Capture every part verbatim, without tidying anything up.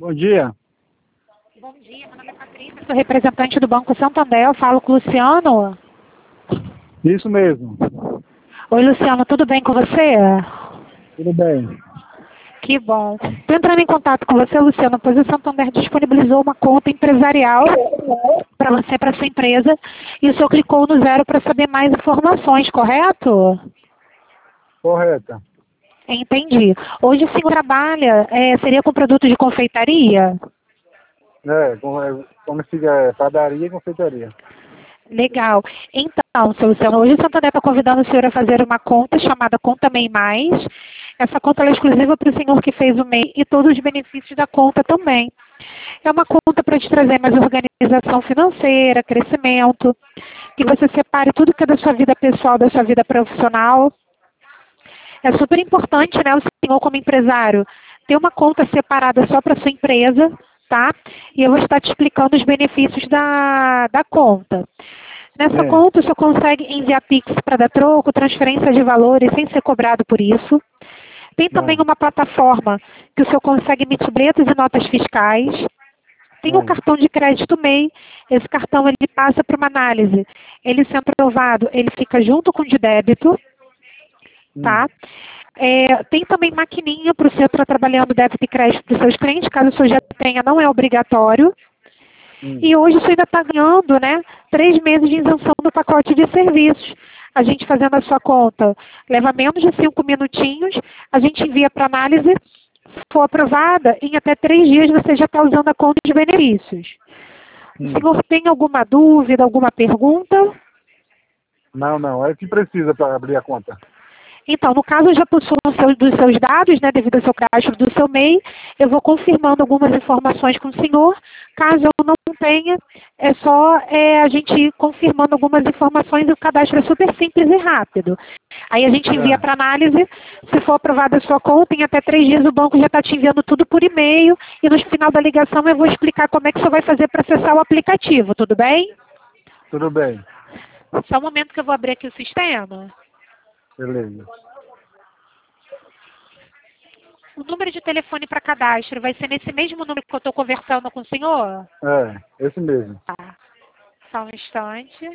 Bom dia. Bom dia, meu nome é Patrícia, sou representante do Banco Santander, eu falo com o Luciano. Isso mesmo. Oi, Luciano, tudo bem com você? Tudo bem. Que bom. Estou entrando em contato com você, Luciano, pois o Santander disponibilizou uma conta empresarial para você, para sua empresa, e o senhor clicou no zero para saber mais informações, correto? Correta. Entendi. Hoje o senhor trabalha, é, seria com produto de confeitaria? É, como, é, como fica é, padaria e confeitaria. Legal. Então, seu Luciano, hoje o Santander está convidando o senhor a fazer uma conta chamada Conta MEI Mais. Essa conta é exclusiva para o senhor que fez o MEI e todos os benefícios da conta também. É uma conta para te trazer mais organização financeira, crescimento, que você separe tudo que é da sua vida pessoal, da sua vida profissional. É super importante, né, o senhor como empresário, ter uma conta separada só para sua empresa, tá? E eu vou estar te explicando os benefícios da, da conta. Nessa Sim. conta, o senhor consegue enviar Pix para dar troco, transferência de valores sem ser cobrado por isso. Tem também Bom, uma plataforma que o senhor consegue emitir boletos e notas fiscais. Tem o bom. cartão de crédito MEI. Esse cartão ele passa para uma análise. Ele sendo aprovado, ele fica junto com o de débito, Hum, tá? É, tem também maquininha para o senhor estar trabalhando débito e crédito para os seus clientes, caso o senhor já tenha, não é obrigatório. hum. E hoje você ainda está ganhando, né, três meses de isenção do pacote de serviços. A gente fazendo a sua conta leva menos de cinco minutinhos, a gente envia para análise, se for aprovada, em até três dias você já está usando a conta de benefícios. O Hum. senhor tem alguma dúvida, alguma pergunta? Não, não. É o que precisa para abrir a conta. Então, no caso, eu já possuo os seus- dos seus dados, né, devido ao seu cadastro do seu MEI, eu vou confirmando algumas informações com o senhor. Caso eu não tenha, é só é, a gente ir confirmando algumas informações e o cadastro é super simples e rápido. Aí a gente envia É. para análise, se for aprovada a sua conta, em até três dias o banco já está te enviando tudo por e-mail e no final da ligação eu vou explicar como é que você vai fazer para acessar o aplicativo, tudo bem? Tudo bem. Só um momento que eu vou abrir aqui o sistema. Beleza. O número de telefone para cadastro vai ser nesse mesmo número que eu estou conversando com o senhor? É, esse mesmo. Tá. Só um instante.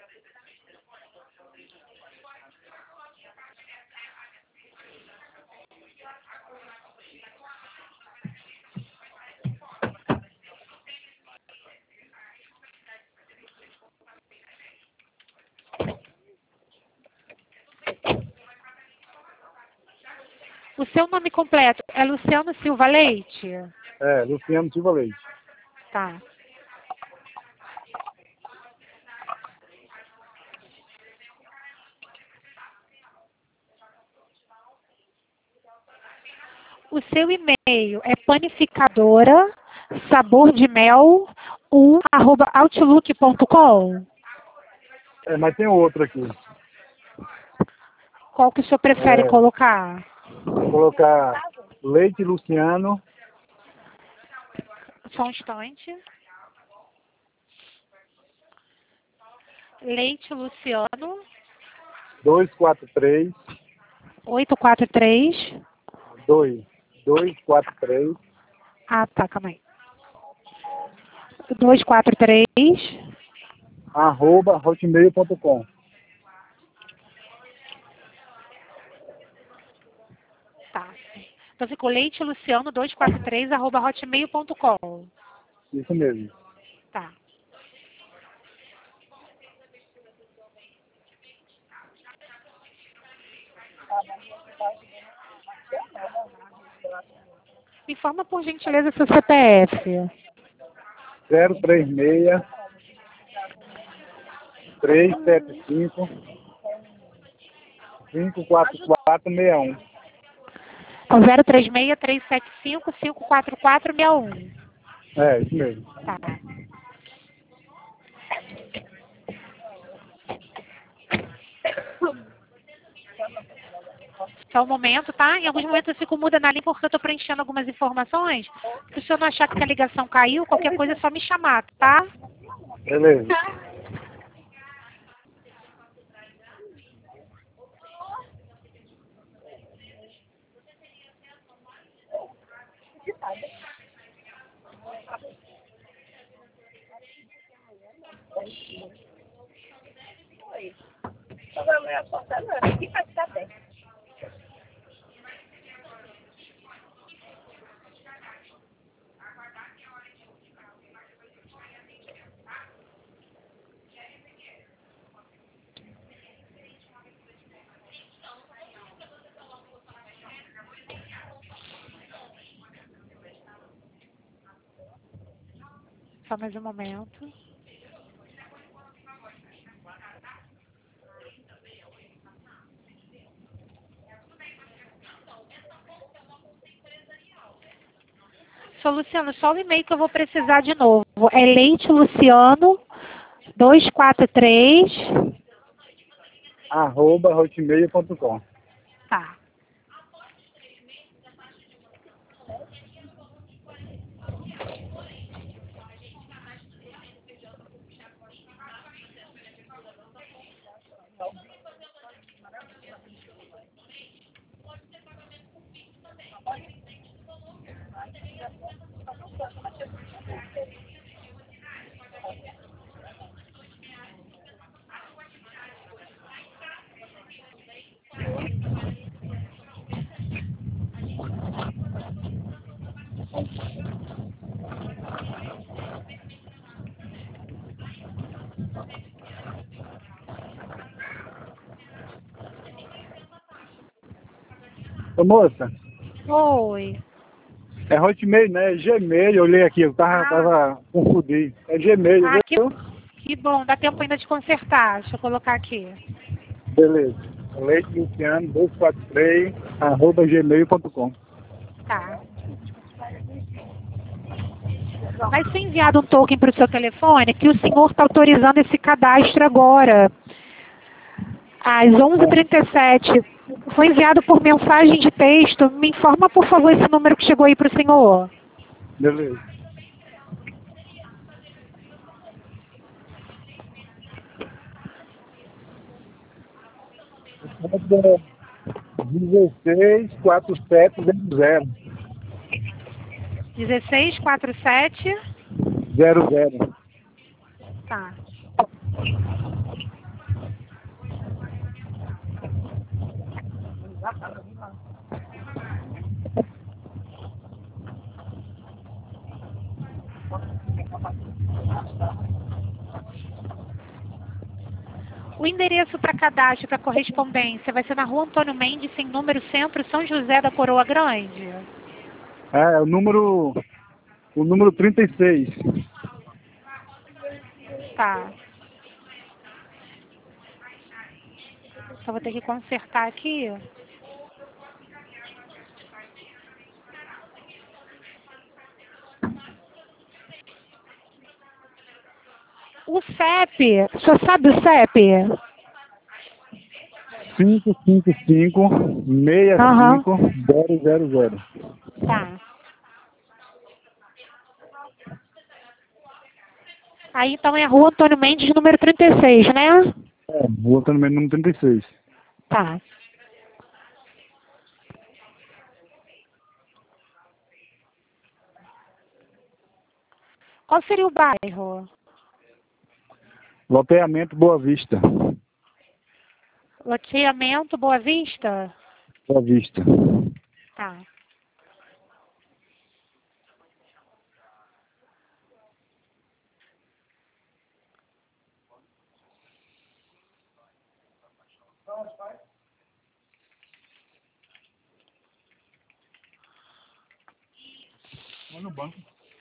O seu nome completo é Luciano Silva Leite? É, Luciano Silva Leite. Tá. O seu e-mail é panificadora sabor de mel um arroba outlook ponto com. É, mas tem outro aqui. Qual que o senhor prefere É, colocar? vou colocar Leite Luciano. Só um instante. Leite Luciano dois quatro três. oito quatro três. dois. dois quatro três. Ah, tá, calma aí. dois quatro três. Arroba hotmail ponto com. Tá. Então ficou leite luciano dois quatro três arroba hotmail ponto com. Isso mesmo. Tá. Me informa por gentileza seu C P F. zero três seis, três sete cinco, cinco quatro quatro seis um. Então zero três seis, três sete cinco, cinco quatro quatro seis um. É, isso mesmo. Tá. Só um momento, tá? Em alguns momentos eu fico muda na linha porque eu estou preenchendo algumas informações. Se o senhor não achar que a ligação caiu, qualquer coisa é só me chamar, tá? Beleza. Oi. Não vai abrir a porta, não. Aqui vai estar bem. Só mais um momento. Sou Luciano, só o e-mail que eu vou precisar de novo. É Leite Luciano dois quatro três. arroba hotmail ponto com. Tá. Ô, moça, Oi. é Hotmail, né? É Gmail, eu olhei aqui, eu tava, Ah, tava confundido. É Gmail, ah que, viu? que bom. Dá tempo ainda de consertar. Deixa eu colocar aqui. Beleza. Leite Luciano dois quatro três, arroba gmail ponto com. Tá. Vai ser enviado um token para o seu telefone que o senhor está autorizando esse cadastro agora. Às onze e trinta e sete. Foi enviado por mensagem de texto. Me informa, por favor, esse número que chegou aí para o senhor. Beleza. dezesseis quarenta e sete zero zero. dezesseis quarenta e sete. Zero zero. Tá. O endereço para cadastro, para correspondência, vai ser na rua Antônio Mendes, sem número, Centro, São José da Coroa Grande? É, o número. O número trinta e seis. Tá. Só vou ter que consertar aqui. O C E P, o senhor sabe o C E P? cinco cinco cinco seis Aham. cinco zero zero zero. Tá. Aí então é a rua Antônio Mendes, número trinta e seis, né? É, vou também no número trinta e seis. Tá. Qual seria o bairro? Loteamento Boa Vista. Loteamento Boa Vista? Boa Vista. Tá. Vai no banco.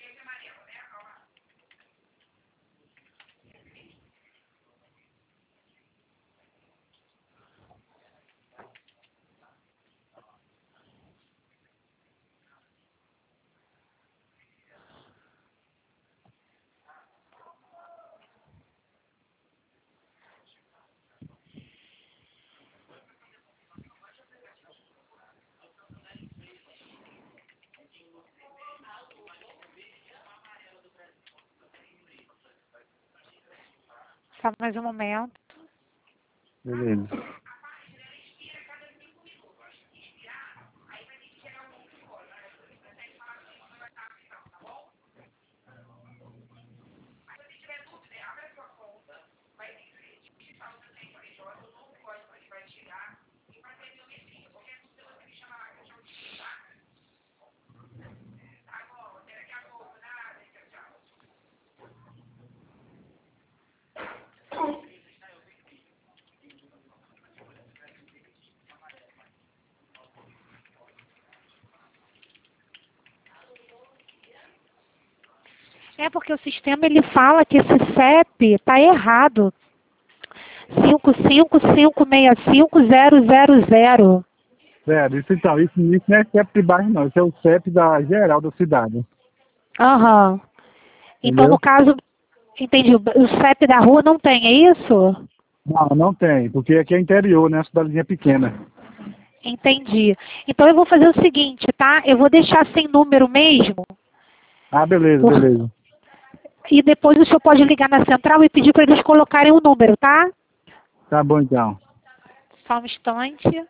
Só mais um momento. Beleza. É porque o sistema ele fala que esse C E P está errado. cinco cinco cinco seis cinco zero zero zero. Sério, isso então, isso, isso não é C E P de bairro não, isso é o C E P da geral da cidade. Aham. Então, Entendeu? no caso, entendi, o C E P da rua não tem, é isso? Não, não tem, porque aqui é interior, né? A cidadezinha pequena. Entendi. Então eu vou fazer o seguinte, tá? Eu vou deixar sem número mesmo. Ah, beleza, Por... beleza. E depois o senhor pode ligar na central e pedir para eles colocarem o número, tá? Tá bom então. Só um instante.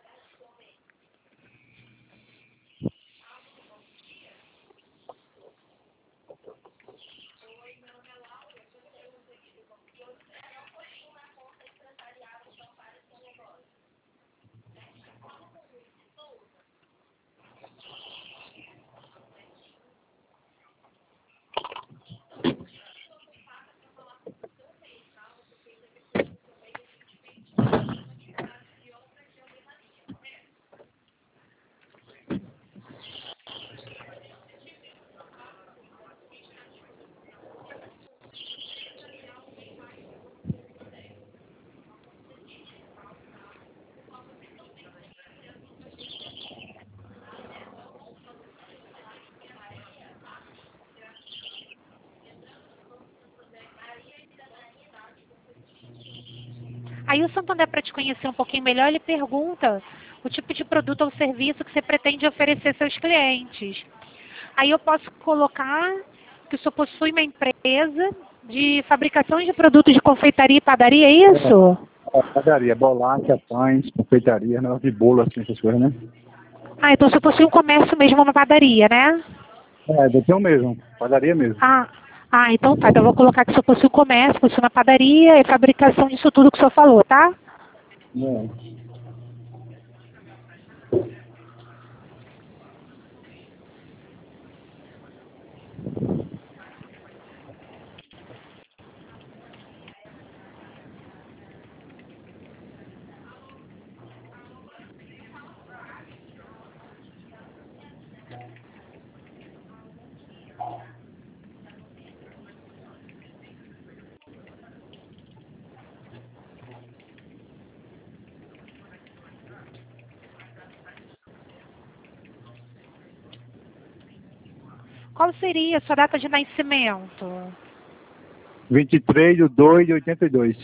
Aí o Santander, para te conhecer um pouquinho melhor, ele pergunta o tipo de produto ou serviço que você pretende oferecer aos seus clientes. Aí eu posso colocar que o senhor possui uma empresa de fabricação de produtos de confeitaria e padaria, é isso? É, padaria, bolacha, pães, confeitaria, negócio de bolo, assim, essas coisas, né? Ah, então o senhor possui um comércio mesmo, uma padaria, né? É, deve ter o mesmo, padaria mesmo. Ah, ah, então tá. Então eu vou colocar que o senhor possui um comércio, possui uma padaria e fabricação disso tudo que o senhor falou, tá? É. Qual seria a sua data de nascimento? vinte e três de dois de oitenta e dois.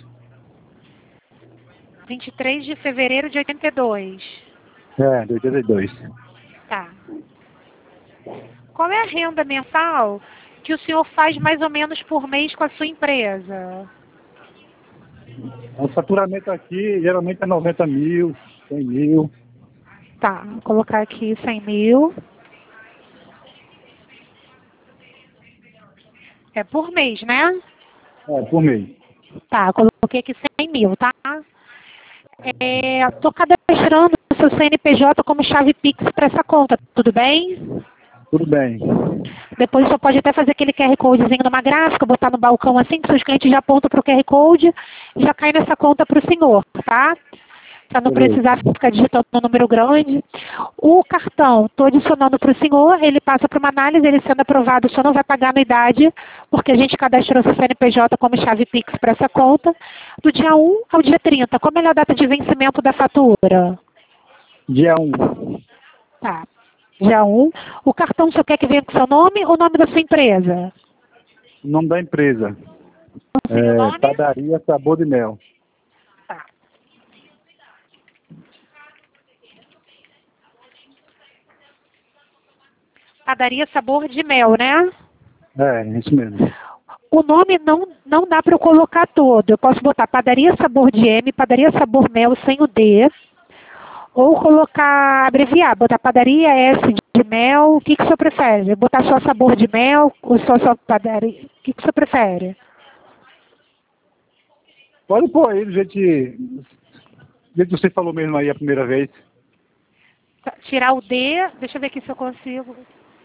vinte e três de fevereiro de oitenta e dois. É, de oitenta e dois. Tá. Qual é a renda mensal que o senhor faz mais ou menos por mês com a sua empresa? O faturamento aqui geralmente é noventa mil, cem mil. Tá, vou colocar aqui cem mil. É por mês, né? É, por mês. Tá, coloquei aqui cem mil, tá? É, tô cadastrando o seu C N P J como chave Pix para essa conta, tudo bem? Tudo bem. Depois você pode até fazer aquele Q R Codezinho numa gráfica, botar no balcão assim, que seus clientes já apontam para o Q R Code e já cai nessa conta para o senhor, tá? Para não Beleza. precisar ficar digitando um número grande. O cartão, estou adicionando para o senhor, ele passa para uma análise, ele sendo aprovado, o senhor não vai pagar anuidade, porque a gente cadastrou seu C N P J como chave Pix para essa conta, do dia um ao dia trinta. Qual é a melhor data de vencimento da fatura? Dia um. Tá. Dia um. O cartão, o senhor quer que venha com seu nome ou o nome da sua empresa? O nome da empresa. Sim, o É, nome? padaria Sabor de Mel. Tá. Padaria Sabor de Mel, né? É, isso mesmo. O nome não, não dá para eu colocar todo. Eu posso botar Padaria Sabor de M, Padaria Sabor Mel sem o D. Ou colocar, abreviar, botar Padaria S de Mel. O que, que o senhor prefere? Botar só Sabor de Mel ou só, só Padaria? O que, que o senhor prefere? Pode pôr aí do jeito que, do jeito que você falou mesmo aí a primeira vez. Tá, tirar o D. Deixa eu ver aqui se eu consigo.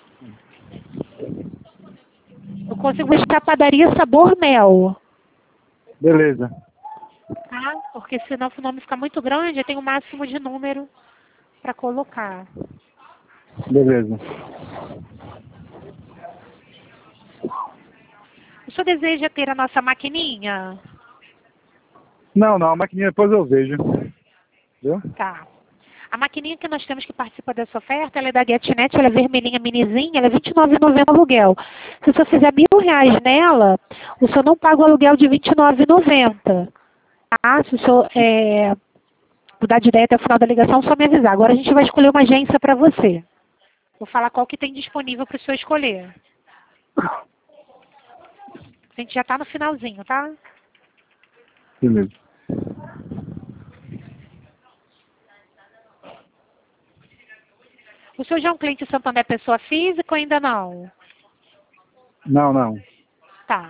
Eu consigo deixar Padaria Sabor Mel. Beleza. Tá? Porque senão o nome fica muito grande, eu tenho o máximo de número para colocar. Beleza. senhor deseja ter a nossa maquininha? Não, não, a maquininha depois eu vejo. Viu? Tá. A maquininha que nós temos que participa dessa oferta, ela é da GetNet, ela é vermelhinha, minizinha, ela é vinte e nove reais e noventa centavos o aluguel. Se o senhor fizer mil reais nela, o senhor não paga o aluguel de vinte e nove reais e noventa centavos. Tá? Se o senhor é, mudar de ideia até o final da ligação, só me avisar. Agora a gente vai escolher uma agência para você. Vou falar qual que tem disponível para o senhor escolher. A gente já está no finalzinho, tá? Beleza. O senhor já é um cliente Santander pessoa física ou ainda não? Não, não. Tá.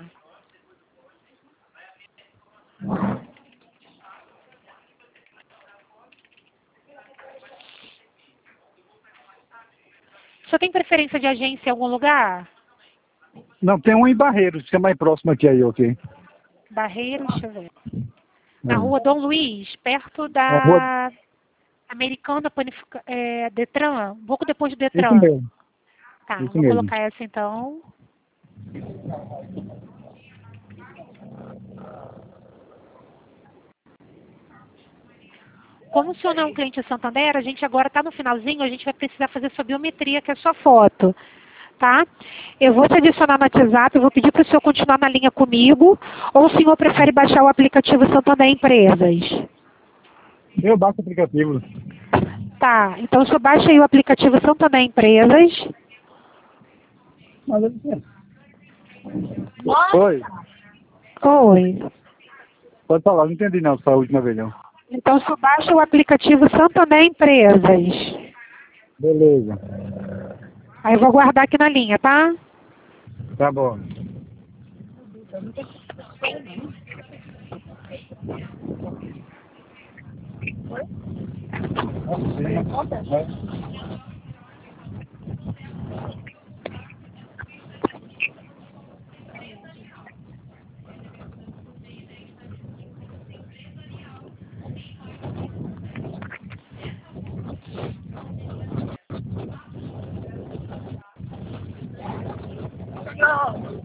O senhor tem preferência de agência em algum lugar? Não, tem um em Barreiros, que é mais próximo aqui aí, ok? Barreiros, deixa eu ver. Na É. rua Dom Luiz, perto Na rua- da Americana Panifica... é, Detran, um pouco depois do Isso Detran. mesmo. Tá, Isso vou mesmo. colocar essa então. Como o senhor não é um cliente Santander, a gente agora está no finalzinho, a gente vai precisar fazer sua biometria, que é a sua foto. Tá? Eu vou te adicionar no WhatsApp, eu vou pedir para o senhor continuar na linha comigo, ou o senhor prefere baixar o aplicativo Santander Empresas? Eu baixo o aplicativo. Tá, então o senhor baixa aí o aplicativo Santander Empresas. Mas eu não Oi, Oi. pode falar, não entendi não, só a última vez não. Então o senhor baixa o aplicativo Santander Empresas. Beleza. Aí eu vou guardar aqui na linha, tá? Tá bom. Não.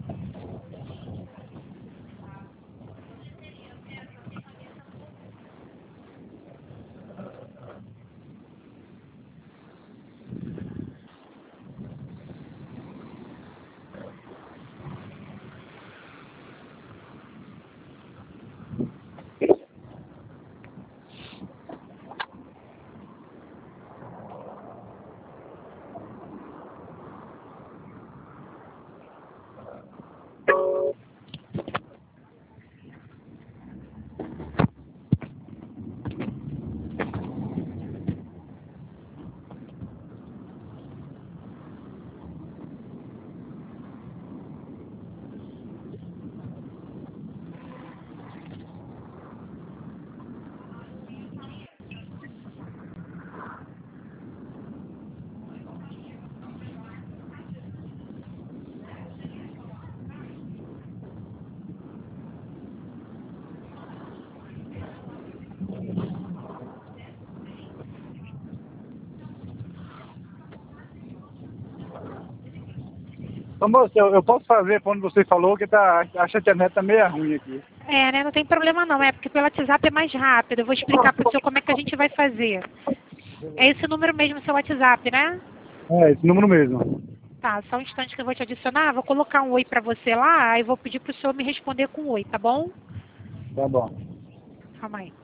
Ô, moço, eu, eu posso fazer quando você falou que tá, a internet tá meio ruim aqui. É, né? Não tem problema não. É porque pelo WhatsApp é mais rápido. Eu vou explicar para o senhor como é que a gente vai fazer. É esse número mesmo, seu WhatsApp, né? É, esse número mesmo. Tá, só um instante que eu vou te adicionar. Vou colocar um oi para você lá, aí vou pedir para o senhor me responder com oi, tá bom? Tá bom. Calma aí.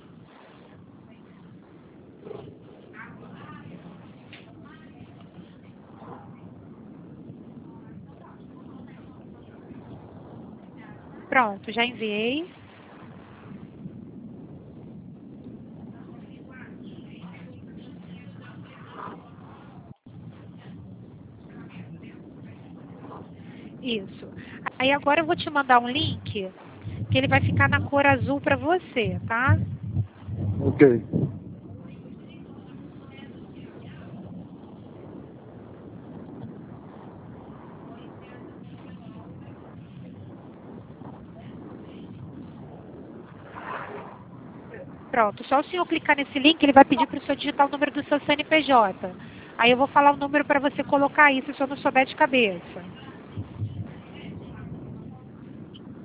Pronto, já enviei. Isso. Aí agora eu vou te mandar um link que ele vai ficar na cor azul para você, tá? Ok. Pronto, só o senhor clicar nesse link, ele vai pedir para o senhor digitar o número do seu C N P J. Aí eu vou falar o número para você colocar aí, se o senhor não souber de cabeça.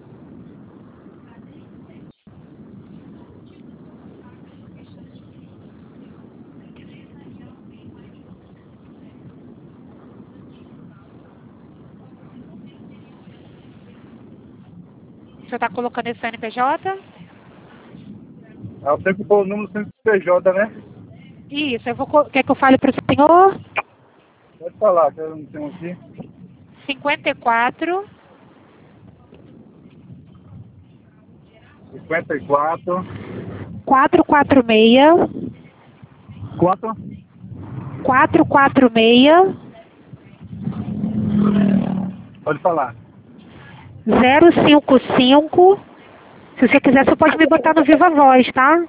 O senhor está colocando esse C N P J? Ah, eu tenho que pôr o número do C N P J, né? Isso, eu vou, co- quer que eu fale para o senhor? Pode falar, que eu não tenho aqui. cinquenta e quatro, cinquenta e quatro. quatrocentos e quarenta e seis, Quanto? quatrocentos e quarenta e seis, Pode falar. zero cinco cinco. Se você quiser, você pode me botar no Viva Voz, tá?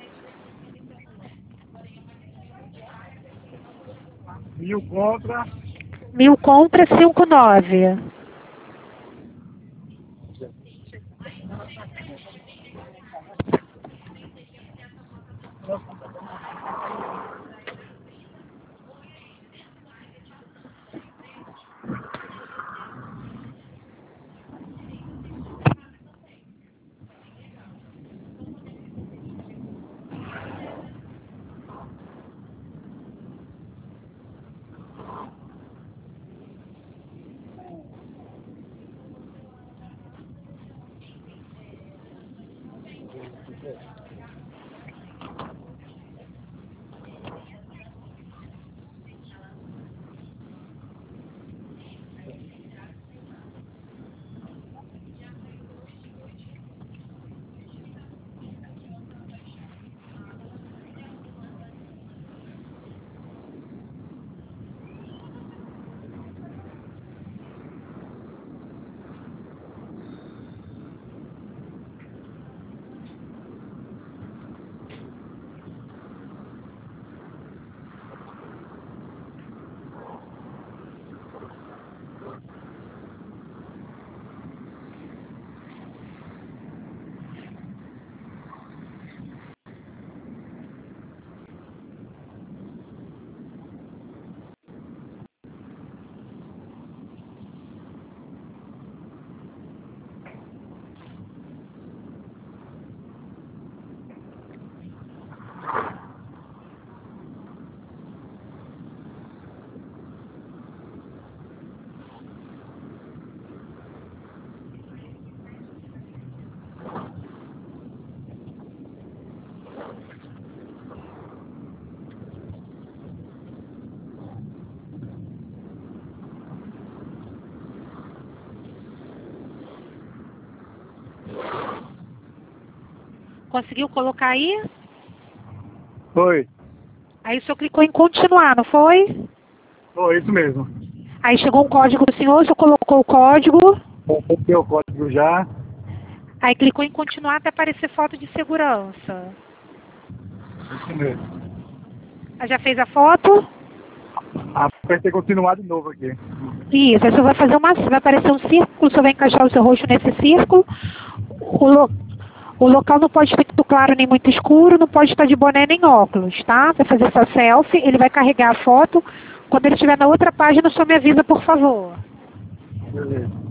Mil contra. Mil contra cinquenta e nove. Conseguiu colocar aí? Foi. Aí o senhor clicou em continuar, não foi? Foi isso mesmo. Aí chegou um código do senhor, o senhor colocou o código. Coloquei o código já. Aí clicou em continuar até aparecer foto de segurança. Isso mesmo. Aí já fez a foto? Apertei continuar de novo aqui. Isso, aí o senhor vai fazer uma. Vai aparecer um círculo, o senhor vai encaixar o seu rosto nesse círculo. O, lo, o local não pode estar muito claro nem muito escuro, não pode estar de boné nem óculos, tá? Vai fazer essa selfie, ele vai carregar a foto. Quando ele estiver na outra página, o senhor me avisa, por favor. Beleza.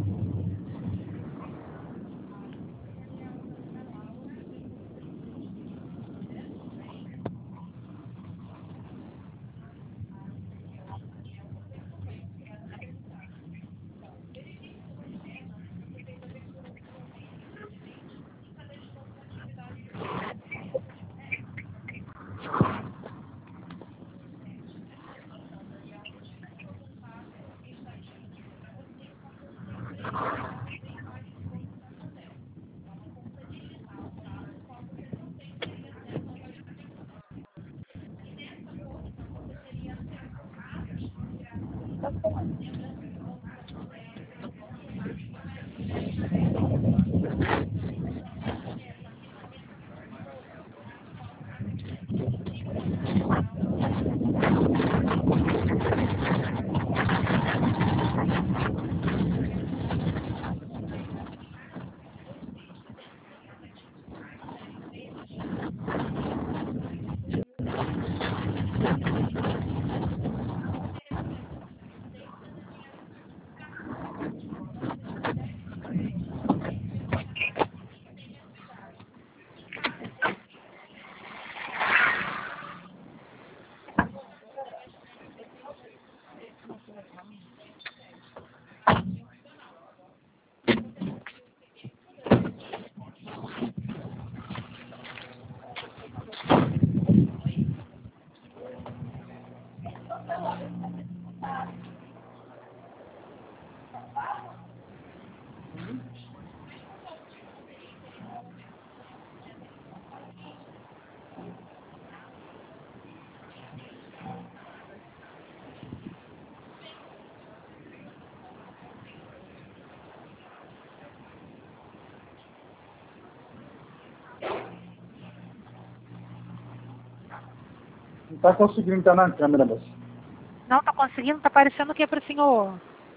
Não tá conseguindo estar na câmera, moça. Não está conseguindo? Está aparecendo o que para o senhor?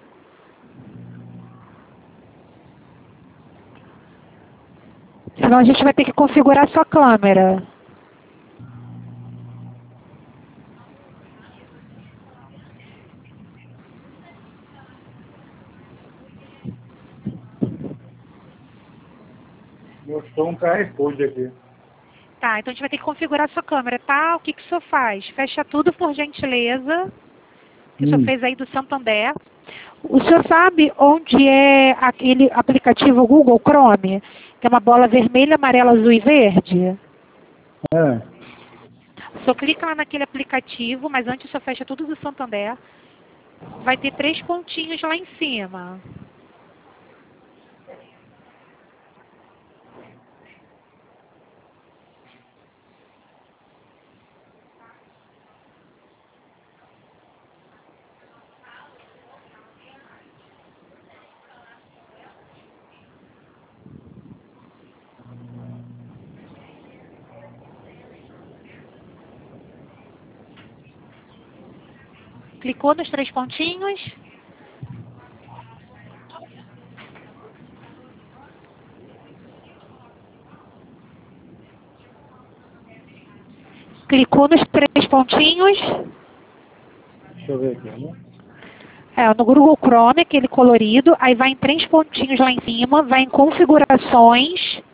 Senão a gente vai ter que configurar a sua câmera. Mostrou um Q R Code aqui. Tá, então a gente vai ter que configurar a sua câmera, tá? O que, que o senhor faz? Fecha tudo, por gentileza. Que o senhor Hum. fez aí do Santander. O senhor sabe onde é aquele aplicativo Google Chrome? Que é uma bola vermelha, amarela, azul e verde? É. O senhor clica lá naquele aplicativo, mas antes o senhor fecha tudo do Santander. Vai ter três pontinhos lá em cima. Clicou nos três pontinhos. Clicou nos três pontinhos. Deixa eu ver aqui, né? É, no Google Chrome, aquele colorido. Aí vai em três pontinhos lá em cima. Vai em configurações.